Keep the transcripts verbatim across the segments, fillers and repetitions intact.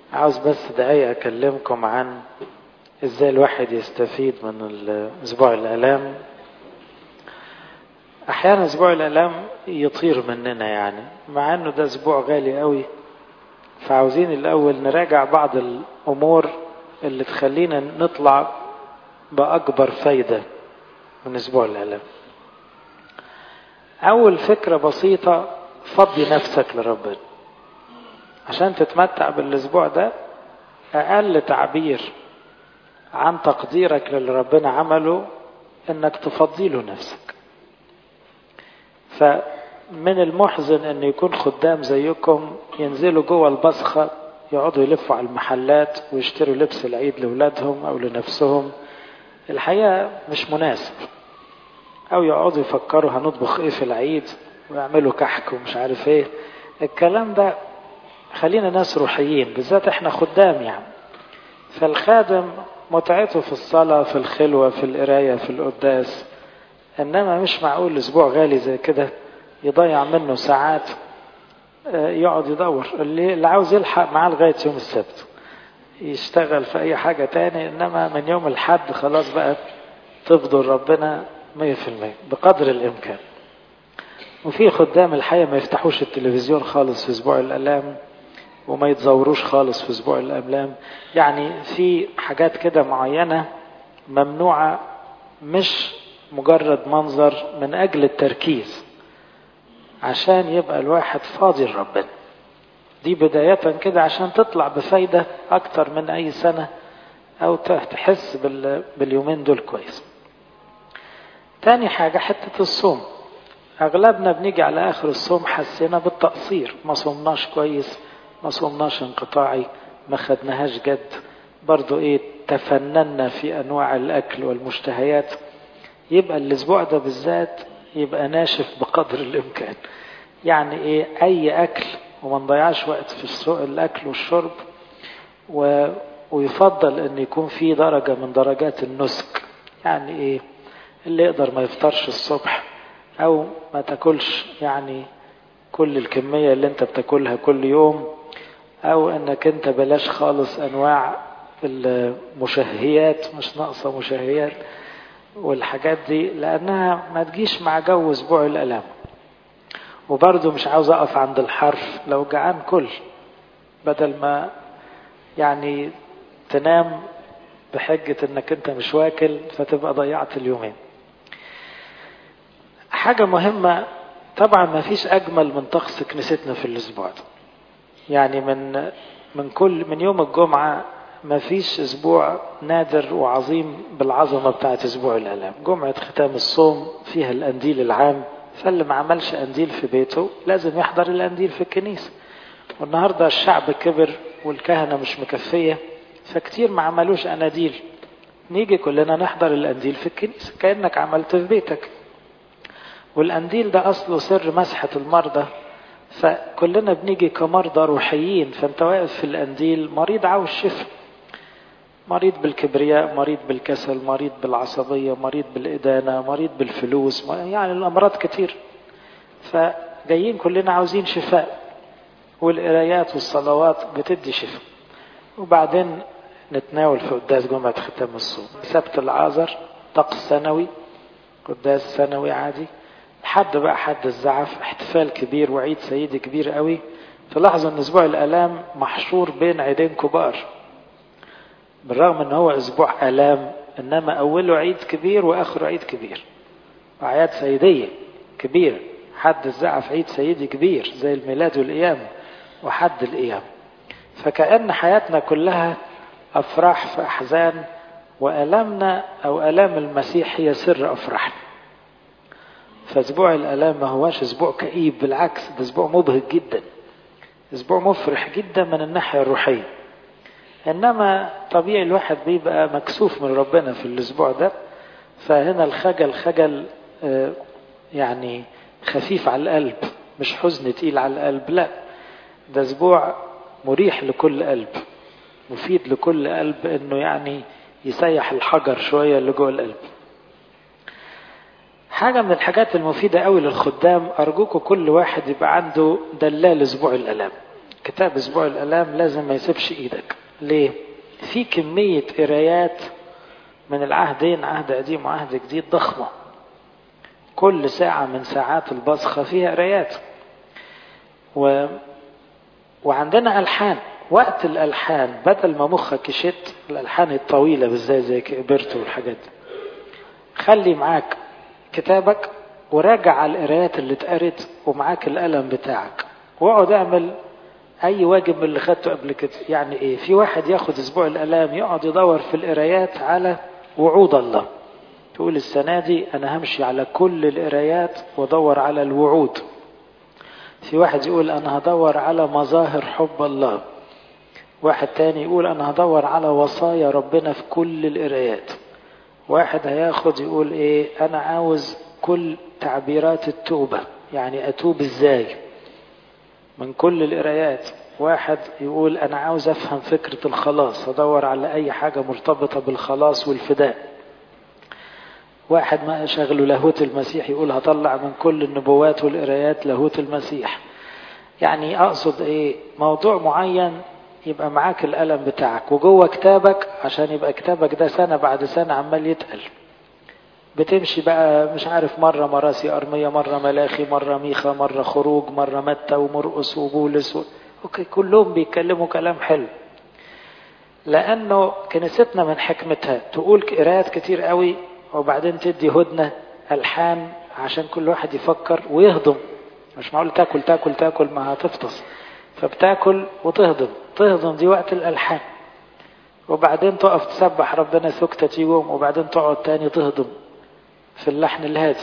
عاوز بس دقايق أكلمكم عن إزاي الواحد يستفيد من أسبوع الآلام. أحيانا أسبوع الآلام يطير مننا يعني، مع أنه ده أسبوع غالي قوي. فعاوزين الأول نراجع بعض الأمور اللي تخلينا نطلع بأكبر فايدة من أسبوع الآلام. أول فكرة بسيطة، فضي نفسك لربنا عشان تتمتع بالأسبوع ده. أقل تعبير عن تقديرك للي ربنا عمله إنك تفضي له نفسك. فمن المحزن أن يكون خدام زيكم ينزلوا جوه البصخة، يقعدوا يلفوا على المحلات ويشتروا لبس العيد لأولادهم أو لنفسهم. الحقيقة مش مناسب. أو يقعدوا يفكروا هنطبخ إيه في العيد ويعملوا كحك ومش عارف إيه الكلام ده. خلينا ناس روحيين، بالذات إحنا خدام يعني. فالخادم متعته في الصلاة، في الخلوة، في القراية، في القداس. إنما مش معقول أسبوع غالي زي كده يضيع منه ساعات يقعد يدور. اللي عاوز يلحق معاه لغاية يوم السبت يشتغل في أي حاجة تاني، إنما من يوم الحد خلاص بقى تفضل ربنا مية في المية بقدر الإمكان. وفي خدام الحياة ما يفتحوش التلفزيون خالص في أسبوع الآلام، وما يتزوروش خالص في أسبوع الآلام. يعني في حاجات كده معينة ممنوعة، مش مجرد منظر، من أجل التركيز عشان يبقى الواحد فاضي لربنا. دي بداية كده عشان تطلع بفايدة أكتر من أي سنة، أو تحس باليومين دول كويس. تاني حاجة حتة الصوم. أغلبنا بنيجي على آخر الصوم حسينا بالتقصير، ما صومناش كويس، ما صومناش انقطاعي، ما خدناهاش جد. برضو إيه، تفننا في أنواع الأكل والمشتهيات. يبقى الأسبوع ده بالذات يبقى ناشف بقدر الإمكان. يعني إيه، أي أكل وما نضيعش وقت في السوق الأكل والشرب. و... ويفضل أن يكون في درجة من درجات النسك. يعني إيه، اللي يقدر ما يفطرش الصبح، أو ما تاكلش يعني كل الكمية اللي انت بتاكلها كل يوم، أو أنك انت بلاش خالص أنواع المشهيات، مش ناقصة مشهيات والحاجات دي، لأنها ما تجيش مع جو أسبوع الآلام. وبرضو مش عاوز أقف عند الحرف، لو جعان كل، بدل ما يعني تنام بحجة أنك انت مش واكل فتبقى ضيعت اليومين. حاجة مهمة طبعا، ما فيش أجمل من طقس كنيستنا في الأسبوع ده. يعني من من كل من يوم الجمعة ما فيش أسبوع نادر وعظيم بالعظمة بتاعت أسبوع الآلام. جمعة ختام الصوم فيها الأنديل العام، فاللي ما عملش أنديل في بيته لازم يحضر الأنديل في الكنيسة. والنهاردة الشعب كبر والكهنة مش مكفية، فكتير ما عملوش أناديل. نيجي كلنا نحضر الأنديل في الكنيسة كأنك عملت في بيتك. والأنديل ده أصله سر مسحة المرضى، فكلنا بنيجي كمرضى روحيين. فأنت واقف في الأنديل مريض عاوز شفاء، مريض بالكبرياء، مريض بالكسل، مريض بالعصبية، مريض بالإدانة، مريض بالفلوس، يعني الأمراض كتير. فجايين كلنا عاوزين شفاء، والقرايات والصلوات بتدي شفاء. وبعدين نتناول في قداس جمعة ختام الصوم، سبت العازر طقس سنوي، قداس سنوي عادي. حد بقى حد الزعف، احتفال كبير وعيد سيدي كبير قوي. تلاحظوا ان اسبوع الالام محشور بين عيدين كبار، بالرغم ان هو اسبوع الام، انما اوله عيد كبير واخره عيد كبير، اعياد سيدية كبيرة. حد الزعف عيد سيدي كبير زي الميلاد والقيامة وحد القيامة. فكأن حياتنا كلها افراح في احزان، والامنا او الام المسيح هي سر افراحنا. فاسبوع الالام ما هواش اسبوع كئيب، بالعكس ده اسبوع مبهج جدا، اسبوع مفرح جدا من الناحية الروحية. انما طبيعي الواحد بيبقى مكسوف من ربنا في الاسبوع ده. فهنا الخجل خجل يعني خفيف على القلب، مش حزن تقيل على القلب، لا، ده اسبوع مريح لكل قلب، مفيد لكل قلب، انه يعني يسيح الحجر شوية اللي جوه القلب. حاجة من الحاجات المفيدة قوي للخدام، أرجوكم كل واحد يبقى عنده دلال أسبوع الآلام. كتاب اسبوع الالام لازم ما يسيبش ايدك. ليه؟ في كمية قرايات من العهدين، عهد قديم وعهد جديد، ضخمة. كل ساعة من ساعات البصخة فيها قرايات. و... وعندنا ألحان. وقت الألحان بدل ما مخك يشت، الألحان الطويلة بالذات زي كبرت والحاجات دي، خلي معاك كتابك وراجع على القرايات اللي اتقرت ومعاك القلم بتاعك، واقعد اعمل اي واجب من اللي خدته قبل كده. يعني ايه؟ في واحد ياخد اسبوع الالام يقعد يدور في القرايات على وعود الله، تقول السنة دي انا همشي على كل القرايات وادور على الوعود. في واحد يقول انا هدور على مظاهر حب الله. واحد تاني يقول انا هدور على وصايا ربنا في كل القرايات. واحد هياخد يقول ايه، انا عاوز كل تعبيرات التوبة، يعني اتوب ازاي من كل القرايات. واحد يقول انا عاوز افهم فكرة الخلاص، ادور على اي حاجة مرتبطة بالخلاص والفداء. واحد ما شغله لاهوت المسيح يقول هطلع من كل النبوات والقرايات لاهوت المسيح. يعني اقصد ايه، موضوع معين يبقى معاك القلم بتاعك وجوه كتابك، عشان يبقى كتابك ده سنة بعد سنة عمال يتقل. بتمشي بقى مش عارف، مرة مراسي أرمية، مرة ملاخي، مرة ميخا، مرة خروج، مرة متى ومرقس وبولس و... اوكي، كلهم بيتكلموا كلام حلو. لأنه كنيستنا من حكمتها تقول قراءات كتير قوي وبعدين تدي هدنة ألحان عشان كل واحد يفكر ويهضم. مش معقول تاكل تاكل تاكل ما هتفطس، فبتاكل وتهضم. تهضم دي وقت الألحان، وبعدين تقف تسبح ربنا سكتة يوم، وبعدين تقعد تاني تهضم في اللحن الهادي.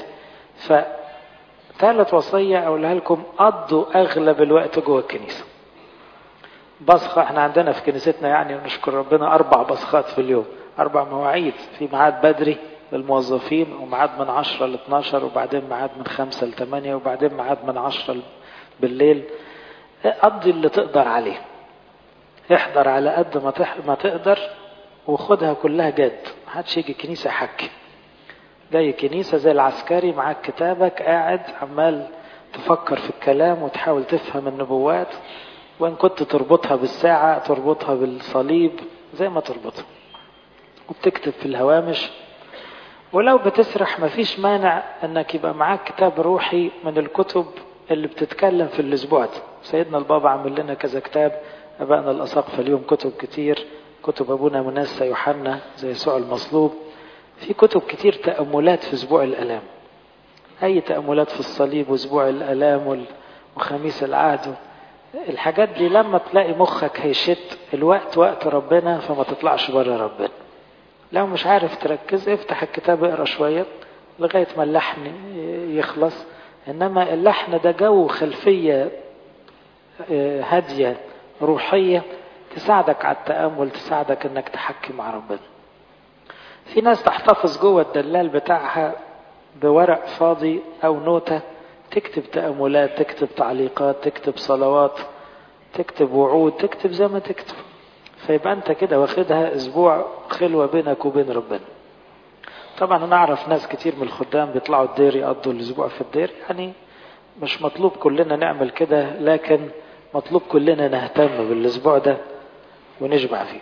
فثالث وصية أقولها لكم، قضوا أغلب الوقت جوه الكنيسة. بصخة احنا عندنا في كنيستنا يعني نشكر ربنا أربع بصخات في اليوم، أربع مواعيد. في ميعاد بدري للموظفين، وميعاد من عشرة ل اتناشر، وبعدين ميعاد من خمسة ل تمانية، وبعدين ميعاد من عشرة بالليل. قضي اللي تقدر عليه، احضر على قد ما ما تقدر، وخدها كلها جد. محدش يجي كنيسة حكي. جاي كنيسة زي العسكري معاك كتابك، قاعد عمال تفكر في الكلام وتحاول تفهم النبوات، وإن كنت تربطها بالساعة تربطها بالصليب زي ما تربطها، وبتكتب في الهوامش. ولو بتسرح مفيش مانع انك يبقى معاك كتاب روحي من الكتب اللي بتتكلم في الاسبوع ده. سيدنا البابا عمل لنا كذا كتاب، ابائنا الاساقفه اليوم كتب كتير، كتب ابونا منسى يوحنا زي يسوع المصلوب. في كتب كتير تأملات في اسبوع الالام، اي تأملات في الصليب واسبوع الالام وخميس العهد. الحاجات دي لما تلاقي مخك هيشت، الوقت وقت ربنا، فما تطلعش بره ربنا. لو مش عارف تركز افتح الكتاب اقرا شوية لغاية ما اللحن يخلص. انما اللحن ده جو خلفية هادية روحية تساعدك على التأمل، تساعدك انك تحكي مع ربنا. في ناس تحتفظ جوه الدلال بتاعها بورق فاضي او نوتة، تكتب تأملات، تكتب تعليقات، تكتب صلوات، تكتب وعود، تكتب زي ما تكتب. فيبقى انت كده واخدها اسبوع خلوة بينك وبين ربنا. طبعا انا اعرف ناس كتير من الخدام بيطلعوا الدير يقضوا الاسبوع في الدير، يعني مش مطلوب كلنا نعمل كده، لكن مطلوب كلنا نهتم بالاسبوع ده ونشبع فيه.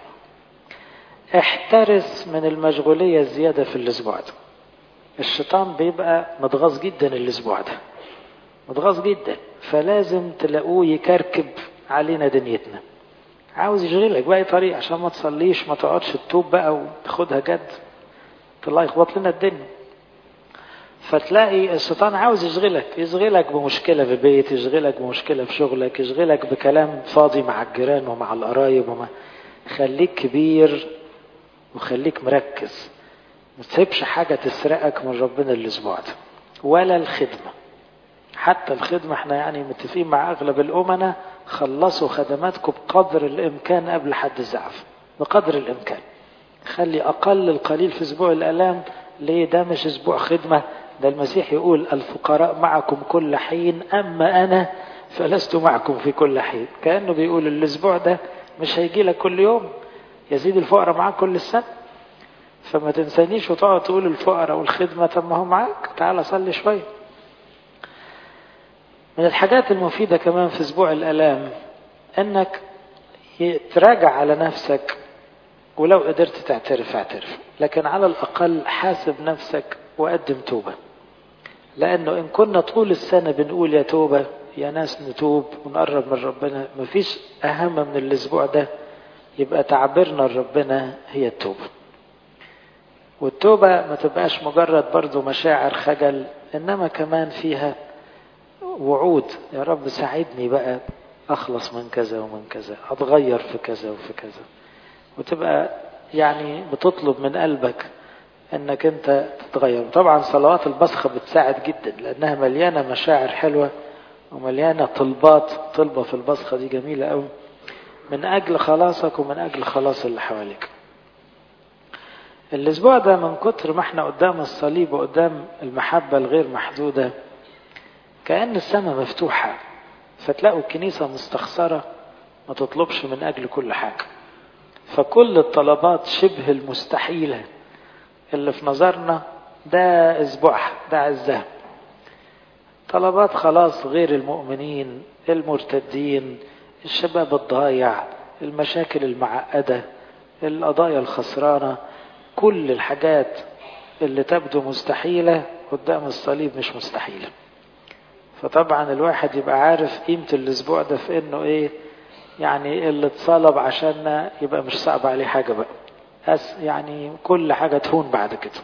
احترس من المشغولية الزيادة في الاسبوع ده. الشيطان بيبقى متغاظ جدا الاسبوع ده، متغاظ جدا، فلازم تلاقوه يكركب علينا دنيتنا، عاوز يشغلك بأي طريقة عشان ما تصليش، ما تقعدش تتوب بقى وتاخدها جد، الله يخبط لنا الدنيا. فتلاقي الشيطان عاوز يشغلك، يشغلك بمشكلة في البيت، يشغلك بمشكلة في شغلك، يشغلك بكلام فاضي مع الجيران ومع القرايب وما. خليك كبير وخليك مركز، ما تسيبش حاجة تسرقك من ربنا الأسبوع ده، ولا الخدمة. حتى الخدمة احنا يعني متفقين مع أغلب الأمناء، خلصوا خدماتكم بقدر الإمكان قبل حد الزعف، بقدر الإمكان. خلي أقل القليل في أسبوع الآلام. ليه؟ ده مش أسبوع خدمة، ده المسيح يقول الفقراء معكم كل حين، أما أنا فلست معكم في كل حين. كأنه بيقول الأسبوع ده مش هيجي لك كل يوم، يزيد الفقراء معك كل السنة. فما تنسانيش وتقعد تقول الفقراء والخدمة، طب ما هو معاك، تعال صلي شوية. من الحاجات المفيدة كمان في أسبوع الآلام انك تراجع على نفسك، ولو قدرت تعترف اعترف، لكن على الاقل حاسب نفسك وقدم توبة. لانه ان كنا طول السنة بنقول يا توبة يا ناس نتوب ونقرب من ربنا، مفيش اهم من الاسبوع ده يبقى تعبيرنا لربنا هي التوبة. والتوبة ما تبقاش مجرد برضو مشاعر خجل، انما كمان فيها وعود، يا رب ساعدني بقى اخلص من كذا ومن كذا، اتغير في كذا وفي كذا، وتبقى يعني بتطلب من قلبك انك انت تتغير. طبعا صلوات البصخة بتساعد جدا لانها مليانة مشاعر حلوة ومليانة طلبات. طلبة في البصخة دي جميلة قوي من اجل خلاصك ومن اجل خلاص اللي حواليك. الاسبوع ده من كتر ما احنا قدام الصليب وقدام المحبة الغير محدودة، كأن السماء مفتوحة، فتلاقوا الكنيسة مستخسرة ما تطلبش من اجل كل حاجة. فكل الطلبات شبه المستحيلة اللي في نظرنا ده اسبوعها، ده عزها. طلبات خلاص غير المؤمنين، المرتدين، الشباب الضايع، المشاكل المعقدة، القضايا الخسرانة، كل الحاجات اللي تبدو مستحيلة قدام الصليب مش مستحيلة. فطبعا الواحد يبقى عارف قيمة الاسبوع ده في انه ايه، يعني اللي اتصلب عشاننا يبقى مش صعب عليه حاجة بقى، أس يعني كل حاجة تهون بعد كده.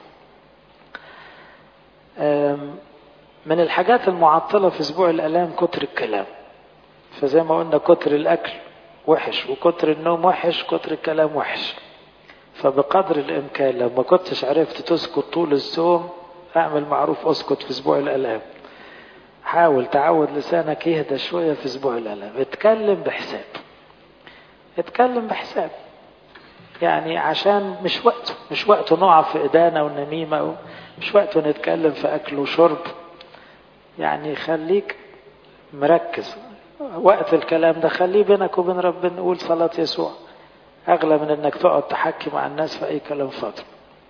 من الحاجات المعطلة في اسبوع الالام كتر الكلام. فزي ما قلنا كتر الاكل وحش، وكتر النوم وحش، كتر الكلام وحش. فبقدر الامكان لو ما كنتش عرفت تسكت طول الصوم، اعمل معروف اسكت في اسبوع الالام. حاول تعود لسانك يهدى شوية في اسبوع الالام. اتكلم بحساب، اتكلم بحساب، يعني عشان مش وقته، مش وقته نقع في إدانة والنميمة، مش وقته نتكلم في أكل وشرب. يعني خليك مركز. وقت الكلام ده خليه بينك وبين ربنا، قول صلاة يسوع أغلى من أنك تقعد تحكي مع الناس في أي كلام فاضي.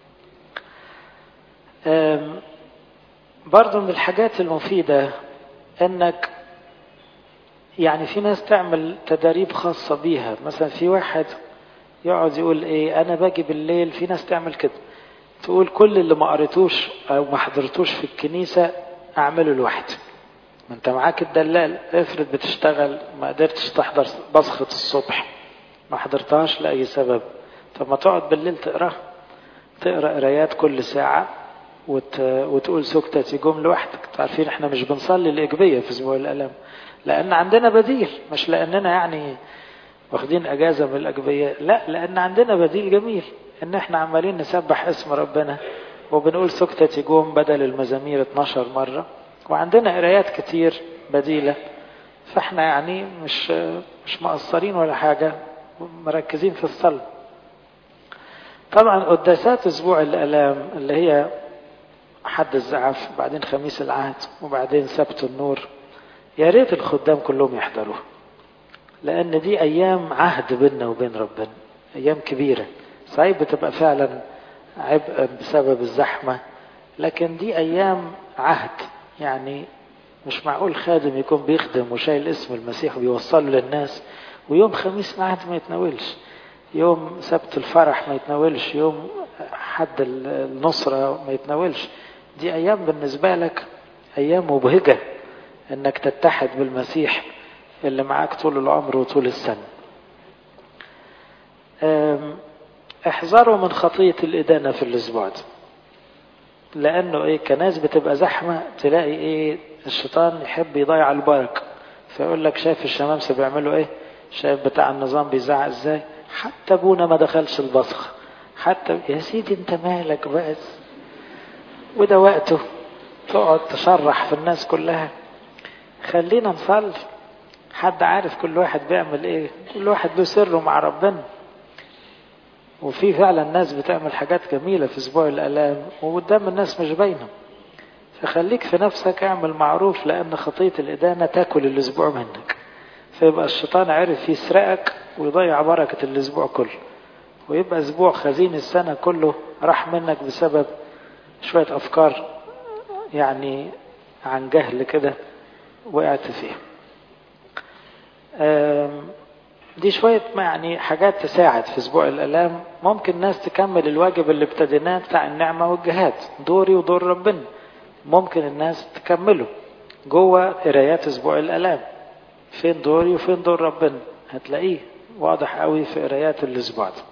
برضو من الحاجات المفيدة أنك يعني في ناس تعمل تدريب خاصة بيها. مثلا في واحد يقعد يقول ايه، انا باجي بالليل، في ناس تعمل كده، تقول كل اللي ما قريتوش او ما حضرتوش في الكنيسة اعمله لوحدي. ما انت معاك الدلال، افرض بتشتغل ما قدرتش تحضر بصخة الصبح، ما حضرتهاش لأي سبب، طب ما تقعد بالليل تقرأ تقرأ قرايات كل ساعة وت... وتقول سكتة يقوم لوحدك. تعرفين احنا مش بنصلي الإجبية في اسبوع الألم لأن عندنا بديل، مش لأننا يعني واخدين اجازة من الاجبية، لا، لان عندنا بديل جميل ان احنا عمالين نسبح اسم ربنا وبنقول سكتة يقوم بدل المزامير اتناشر مرة، وعندنا قرايات كتير بديلة. فاحنا يعني مش مش مقصرين ولا حاجة، مركزين في الصلاة. طبعا قداسات اسبوع الالام اللي هي حد الزعف، بعدين خميس العهد، وبعدين سبت النور، يا ريت الخدام كلهم يحضروها، لأن دي أيام عهد بيننا وبين ربنا، أيام كبيرة. صحيح بتبقى فعلا عبء بسبب الزحمة، لكن دي أيام عهد. يعني مش معقول خادم يكون بيخدم وشايل اسم المسيح وبيوصله للناس ويوم خميس العهد ما يتناولش، يوم سبت الفرح ما يتناولش، يوم حد النصرة ما يتناولش. دي أيام بالنسبة لك أيام مبهجة أنك تتحد بالمسيح اللي معاك طول العمر وطول السنة. احذروا من خطية الإدانة في الأسبوع ده، لأنه إيه، كناس بتبقى زحمة تلاقي إيه الشيطان يحب يضيع البركة، فيقول لك شايف الشمامسة بيعملوا إيه، شايف بتاع النظام بيزعق إزاي، حتى أبونا ما دخلش البصخ، حتى يا سيدي أنت مالك بس، وده وقته تقعد تشرح في الناس كلها. خلينا نصلي، حد عارف كل واحد بيعمل ايه، كل واحد له سره مع ربنا. وفي فعلا ناس بتعمل حاجات جميلة في اسبوع الالام وقدام الناس مش باينه. فخليك في نفسك، اعمل معروف، لان خطية الادانة تاكل الاسبوع منك، فيبقى الشيطان عرف يسرقك ويضيع بركة الاسبوع كله، ويبقى اسبوع خزين السنة كله راح منك بسبب شوية افكار يعني عن جهل كده وقعت فيه. دي شوية ما يعني حاجات تساعد في أسبوع الآلام. ممكن ناس تكمل الواجب اللي ابتديناه بتاع النعمة والجهاد، دوري ودور ربنا، ممكن الناس تكمله جوه قرايات أسبوع الآلام. فين دوري وفين دور ربنا؟ هتلاقيه واضح قوي في قرايات الأسبوع ده.